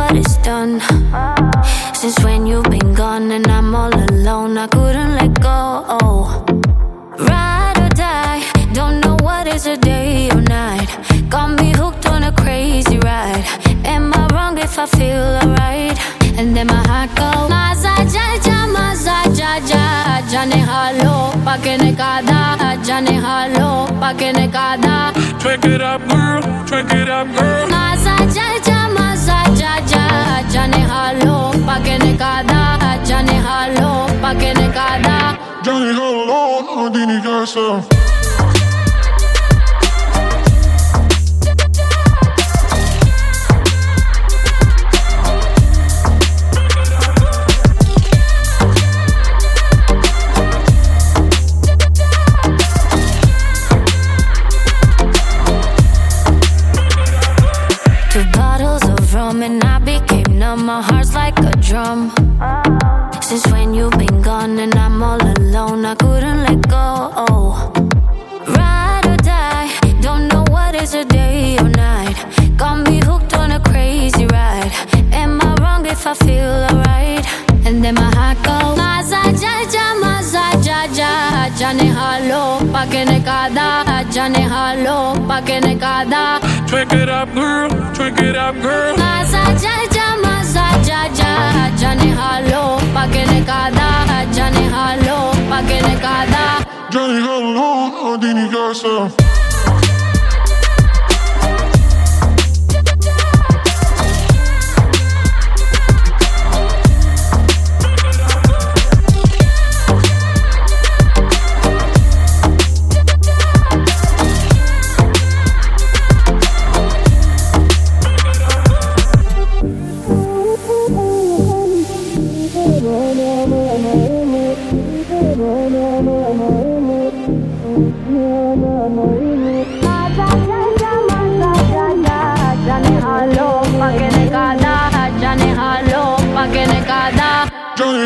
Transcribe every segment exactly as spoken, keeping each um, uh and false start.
what it's done. Since when you've been gone and I'm all alone, I couldn't let go. Ride or die, don't know what is a day or night. Got me hooked on a crazy ride. Am I wrong if I feel alright? And then my heart goes Maza jaja, maza jaja. Jane halo, pakene kada. Jane halo, pakene kada. Drink it up, girl, drink it up, girl. Maza jaja, maza jaja. Jane halo, pakene kada. Jane halo, pakene kada. Jane halo, adini kasa. And I became numb, my heart's like a drum. Since when you've been gone and I'm all alone, I couldn't let go. Ride or die, don't know what is a day or night. Got me hooked on a crazy ride. Am I wrong if I feel alright? And then my heart goes Maza jaja, maza jaja. Jane halo, pakene kada. Jane halo, pakene kada. Drink it up, girl, drink it up, girl. Maza jaja, maza jaja. Jane halo, pakene kada. Jane halo, pakene kada. Jane halo, adini kasa.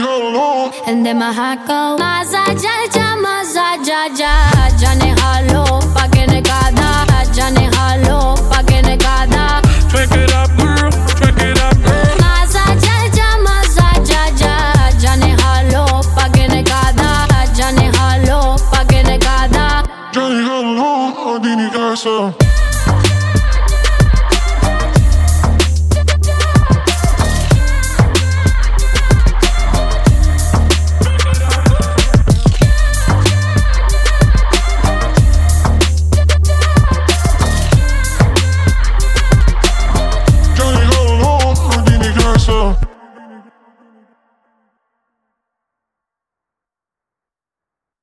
And then my heart goes Maza jaja, maza jaja. Jane halo,